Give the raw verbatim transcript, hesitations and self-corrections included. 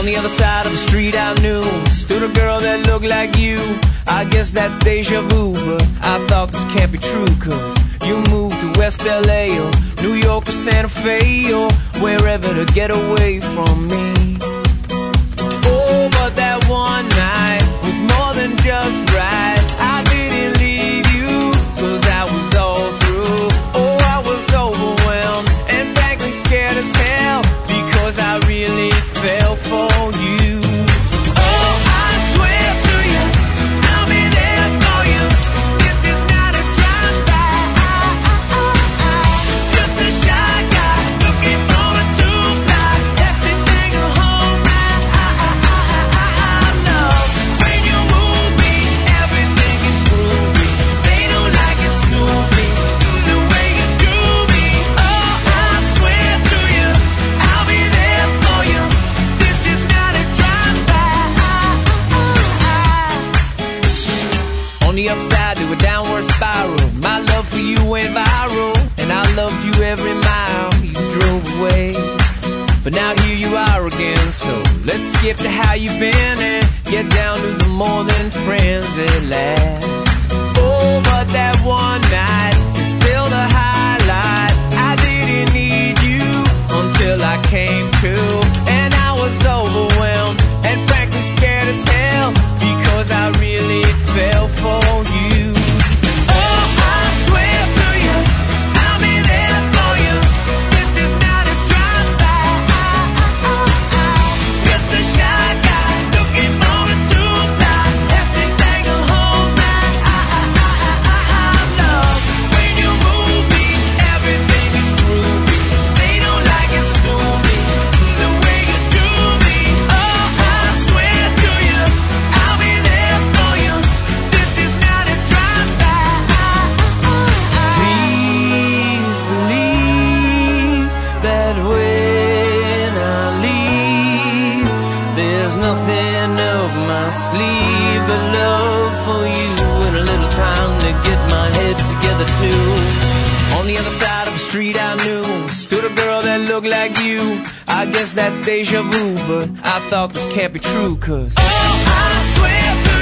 On the other side of the street I knew stood a girl that looked like you. I guess that's deja vu, but I thought this can't be true, cause you moved to West L A or New York or Santa Fe or wherever to get away from me. Oh, but that one night was more than just right. I didn't leave you, cause I was all through. Oh, I was overwhelmed and frankly scared as hell, because I really fell for you. Oh, I swear to you, I'll be there for you. This is not a drive-by, just a shy guy looking for a two-fly. Everything a whole night. I love when you move me. Everything is groovy. They don't like it, sue me. Do the way you do me. Oh, I swear to you, I'll be there for you. This is not a drive-by. On the upside to a downward spiral, my love for you went viral, and I loved you every mile you drove away. But now here you are again, so let's skip to how you've been and get down to the more than friends at last. Oh, but that one night is still the highlight. I didn't need you until I came to, and I was overwhelmed and frankly scared as hell, because I really fell for you. Oh, I swear to you, I'll be there for you. This is not a drive-by, just a shy guy looking for a two-fly. Everything a whole night. I love when you move me. Everything is groovy. They don't like it, sue me. The way you do me. Oh, I swear to you, I'll be there for you. This is not a drive-by. Please believe that when I leave, there's nothing up my sleeve but love for you and a little time to get my head together too. On the other side of the street I knew stood a girl that looked like you. I guess that's deja vu, but I thought this can't be true, cause oh, I swear to